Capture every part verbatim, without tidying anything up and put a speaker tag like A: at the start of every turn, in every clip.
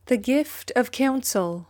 A: The gift of counsel.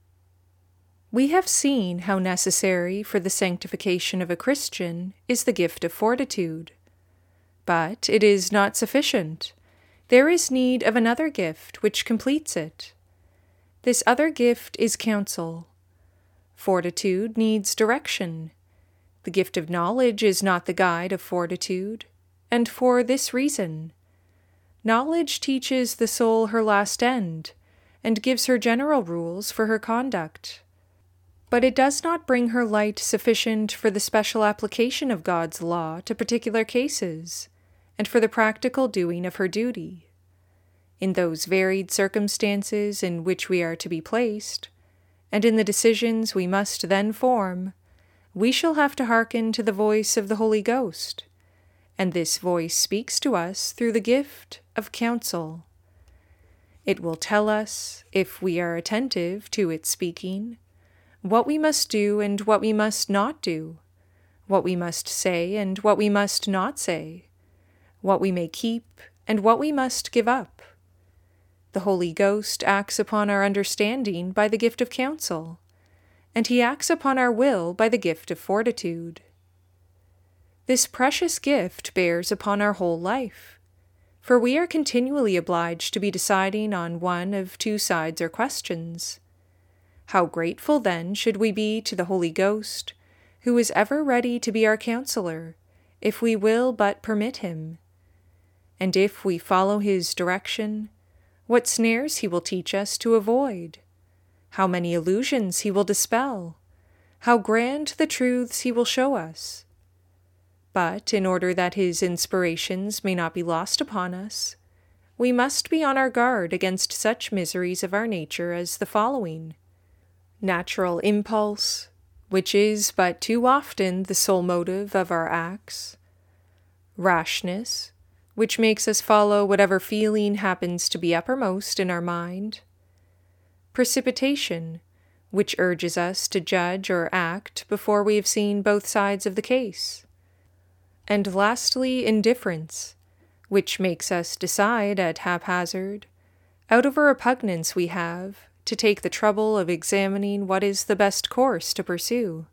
A: We have seen how necessary for the sanctification of a Christian is the gift of fortitude. But it is not sufficient. There is need of another gift which completes it. This other gift is counsel. Fortitude needs direction. The gift of knowledge is not the guide of fortitude, and for this reason. Knowledge teaches the soul her last end, and gives her general rules for her conduct. But it does not bring her light sufficient for the special application of God's law to particular cases, and for the practical doing of her duty. In those varied circumstances in which we are to be placed, and in the decisions we must then form, we shall have to hearken to the voice of the Holy Ghost, and this voice speaks to us through the gift of counsel. It will tell us, if we are attentive to its speaking, what we must do and what we must not do, what we must say and what we must not say, what we may keep and what we must give up. The Holy Ghost acts upon our understanding by the gift of counsel, and he acts upon our will by the gift of fortitude. This precious gift bears upon our whole life, for we are continually obliged to be deciding on one of two sides or questions. How grateful then should we be to the Holy Ghost, who is ever ready to be our counselor, if we will but permit him. And if we follow his direction, what snares he will teach us to avoid, how many illusions he will dispel, how grand the truths he will show us. But in order that his inspirations may not be lost upon us, we must be on our guard against such miseries of our nature as the following: natural impulse, which is but too often the sole motive of our acts; rashness, which makes us follow whatever feeling happens to be uppermost in our mind; precipitation, which urges us to judge or act before we have seen both sides of the case; and lastly, indifference, which makes us decide at haphazard, out of a repugnance we have to take the trouble of examining what is the best course to pursue.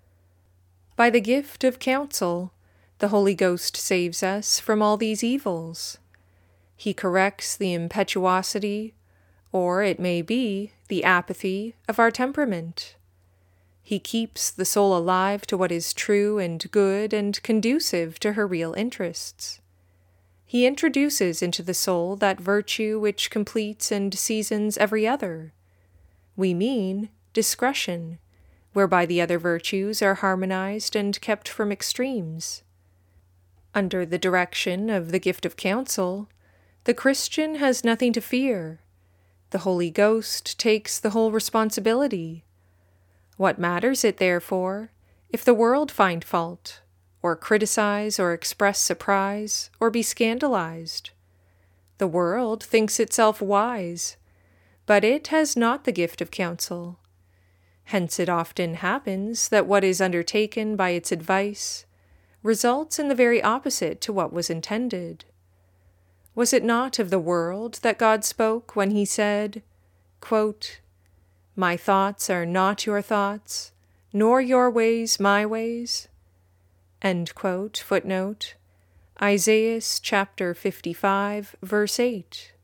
A: By the gift of counsel, the Holy Ghost saves us from all these evils. He corrects the impetuosity, or it may be the apathy, of our temperament. He keeps the soul alive to what is true and good and conducive to her real interests. He introduces into the soul that virtue which completes and seasons every other. We mean discretion, whereby the other virtues are harmonized and kept from extremes. Under the direction of the gift of counsel, the Christian has nothing to fear. The Holy Ghost takes the whole responsibility. What matters it, therefore, if the world find fault, or criticize, or express surprise, or be scandalized? The world thinks itself wise, but it has not the gift of counsel. Hence it often happens that what is undertaken by its advice results in the very opposite to what was intended. Was it not of the world that God spoke when he said, quote, "My thoughts are not your thoughts, nor your ways my ways"? End quote. Footnote. Isaiah chapter fifty-five, verse eight.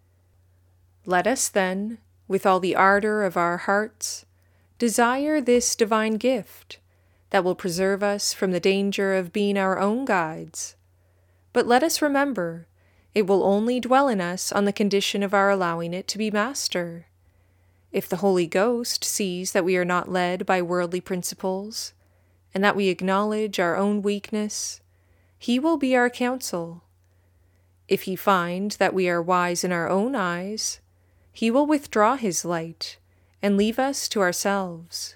A: Let us then, with all the ardor of our hearts, desire this divine gift that will preserve us from the danger of being our own guides. But let us remember, it will only dwell in us on the condition of our allowing it to be master. If the Holy Ghost sees that we are not led by worldly principles, and that we acknowledge our own weakness, he will be our counsel. If he find that we are wise in our own eyes, he will withdraw his light and leave us to ourselves.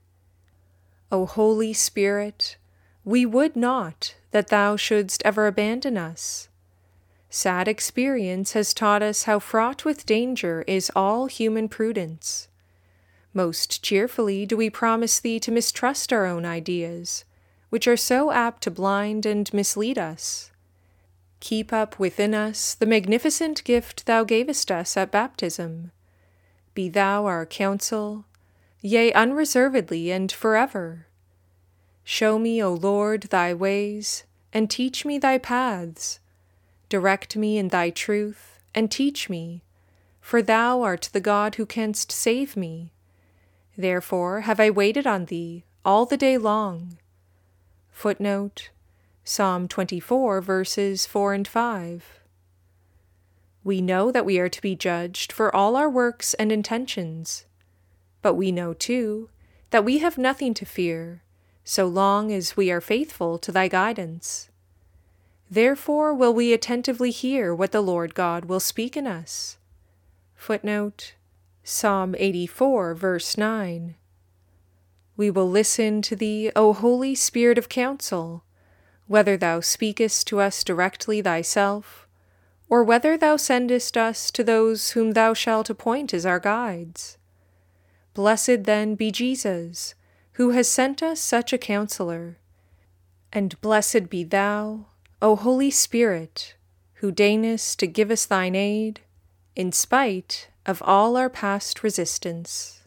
A: O Holy Spirit, we would not that thou shouldst ever abandon us. Sad experience has taught us how fraught with danger is all human prudence. Most cheerfully do we promise thee to mistrust our own ideas, which are so apt to blind and mislead us. Keep up within us the magnificent gift thou gavest us at baptism. Be thou our counsel, yea, unreservedly and forever. Show me, O Lord, thy ways, and teach me thy paths. Direct me in thy truth, and teach me, for thou art the God who canst save me. Therefore have I waited on thee all the day long. Footnote: Psalm twenty-four, verses four and five. We know that we are to be judged for all our works and intentions, but we know, too, that we have nothing to fear, so long as we are faithful to thy guidance. Therefore will we attentively hear what the Lord God will speak in us. Footnote: Psalm eighty-four, verse nine. We will listen to thee, O Holy Spirit of counsel, whether thou speakest to us directly thyself, or whether thou sendest us to those whom thou shalt appoint as our guides. Blessed then be Jesus, who has sent us such a counselor, and blessed be thou, O Holy Spirit, who deignest to give us thine aid, in spite of all our past resistance.